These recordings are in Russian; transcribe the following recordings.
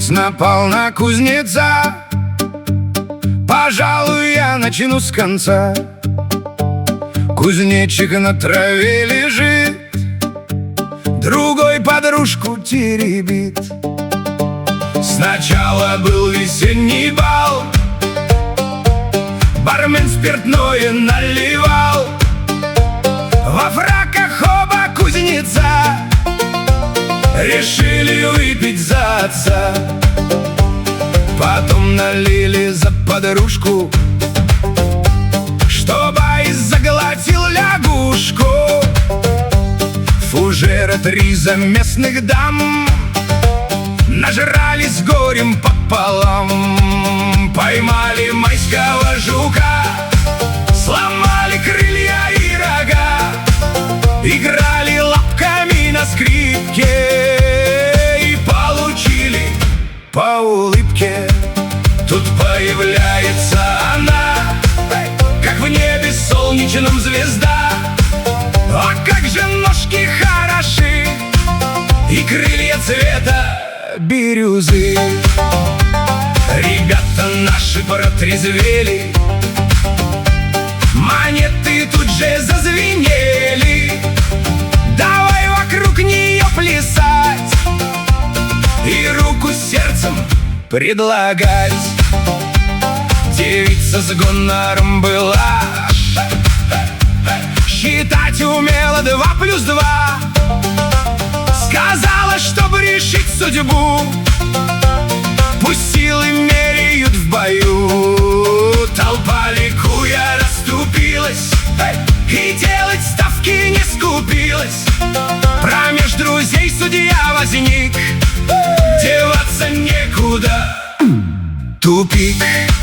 Кузнец напал на кузнеца. Пожалуй, я начну с конца. Кузнечик на траве лежит, другой подружку теребит. Сначала был весенний бал, бармен спиртное наливал. Во фраках оба кузнеца решили выпить за отца. Потом налили за подружку, чтобы заглотил лягушку. Фужера 3 за местных дам нажрались горем пополам. Поймали майского жука, сломали крылья и рога, играли лапками на скрипке и получили по улыбке. Тут появляется она, как в небе солнечном звезда. А как же ножки хороши и крылья цвета бирюзы. Ребята наши протрезвели, монеты тут же зазвенели. Давай вокруг нее плясать и руку сердцем предлагать. Девица с гонором была, считать умела 2 + 2. Сказала, чтобы решить судьбу, пусть силы меряют в бою. Толпа ликуя расступилась и делать ставки не скупилась. Промеж друзей судья возник, деваться некуда, тупик.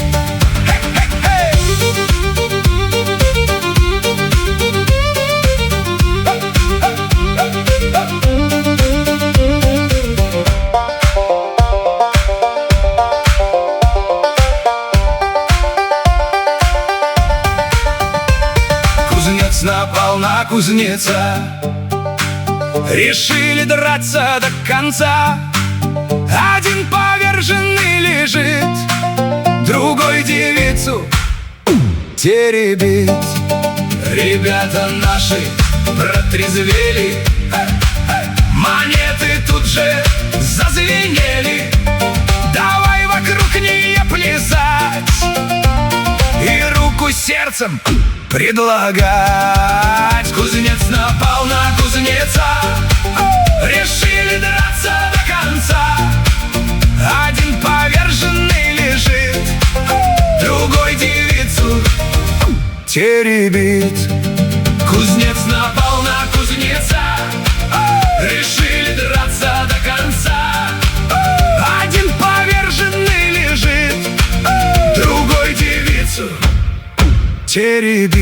Кузнец напал на кузнеца, решили драться до конца. Один поверженный лежит, другой девицу теребит. Ребята наши протрезвели, монеты тут же зазвенели. Давай вокруг нее плясать и руку сердцем предлагать. Кузнец напал на кузнеца, решили драться до конца. Один поверженный лежит, другой девицу теребит. Кузнец напал на кузнеца, решили драться до конца. Один поверженный лежит, другой девицу теребит.